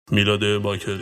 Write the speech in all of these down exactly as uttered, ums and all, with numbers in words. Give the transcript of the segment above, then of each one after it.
میلاد باکری.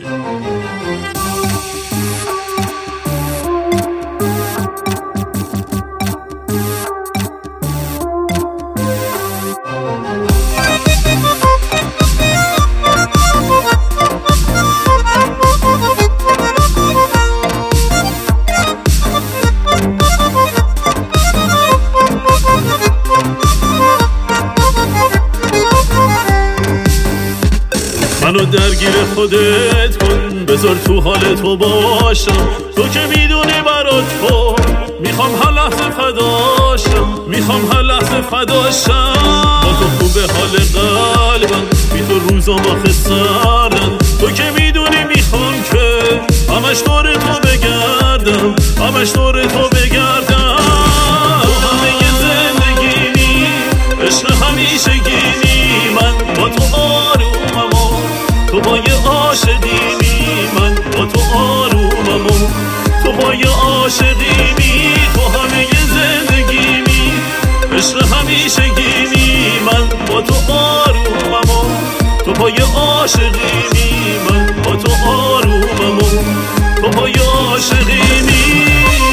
منو درگیر خودت کن، بذار تو حال تو باشم. تو که میدونی برات تو میخوام هر لحظه فداشم، میخوام هر لحظه فداشم. با تو خوبه حال قلبم، بی تو روزام آخه سردم. تو که میدونی میخوام که همش دور تو بگردم، همش دور تو بگردم. تو همه زندگیمی، عشق همیشگیمی. من با تو آرومم و تو با یه عاشقیمی. من با تو آرومم و تو با یه عاشقیمی. تو همه زندگیمی، عشق همیشگیمی. من با تو آرومم و تو با یه عاشقیمی. من با تو آرومم و تو با یه عاشقیمی.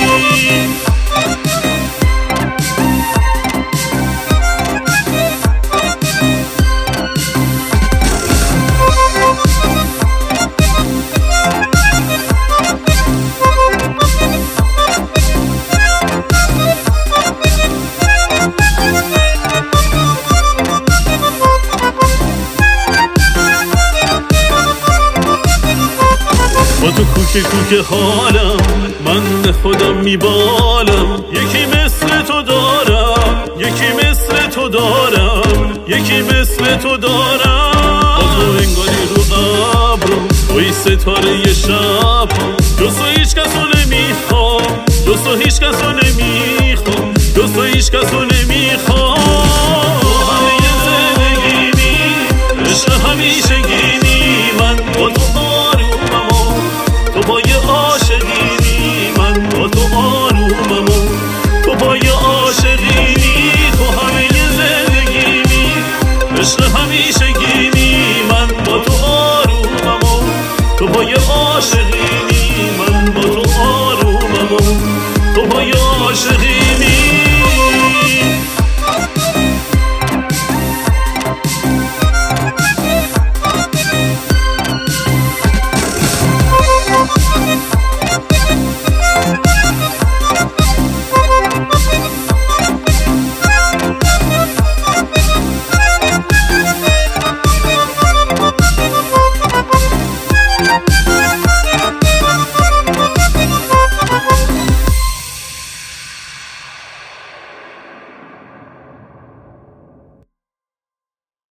با تو کوک کوک حالم، من خودم میبالم. یکی مثل تو دارم، یکی مثل تو دارم، یکی مثل تو دارم. با تو انگاری رو ابرم، توی ستاره شبم. جز تو هیچ کسو نمیخوام، جز تو هیچ کسو نمیخوام، جز تو هیچ کسو نمیخوام.